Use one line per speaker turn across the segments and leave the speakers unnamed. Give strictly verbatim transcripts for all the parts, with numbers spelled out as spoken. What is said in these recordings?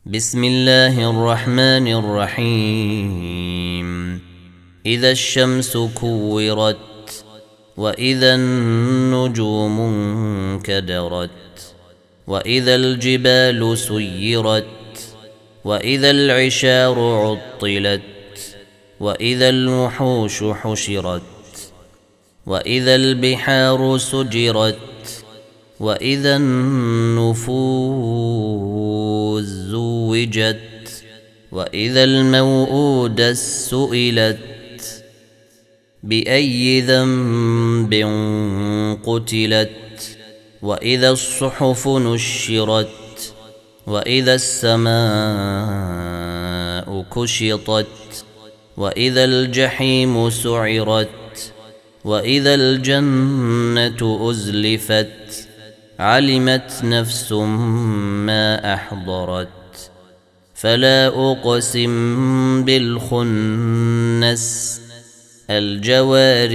بسم الله الرحمن الرحيم. إذا الشمس كورت وإذا النجوم انكدرت وإذا الجبال سيرت وإذا العشار عطلت وإذا الوحوش حشرت وإذا البحار سجرت وإذا النفوس زوجت وإذا الموءودة سئلت بأي ذنب قتلت وإذا الصحف نشرت وإذا السماء كشطت وإذا الجحيم سعرت وإذا الجنة أزلفت علمت نفس ما أحضرت فلا أقسم بالخنس الجوار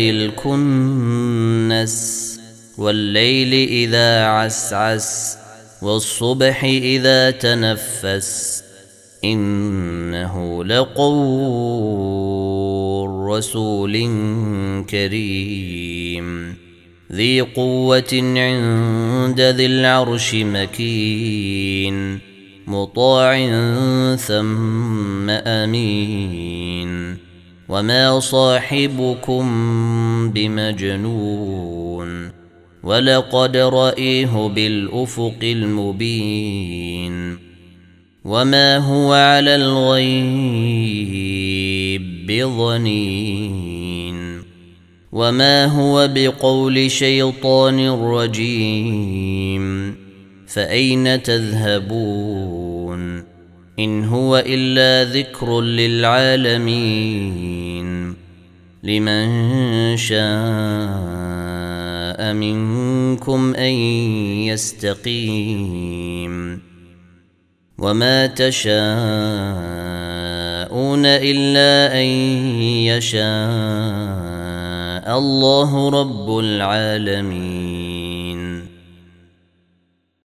الكنس والليل إذا عسعس والصبح إذا تنفس إنه لقول رسول كريم ذي قوة عند ذي العرش مكين مطاع ثم أمين وما صاحبكم بمجنون ولقد رأيه بالأفق المبين وما هو على الغيب بضنين وما هو بقول شيطان رجيم فأين تذهبون إن هو إلا ذكر للعالمين لمن شاء منكم أن يستقيم وما تشاءون إلا أن يشاء الله رب العالمين.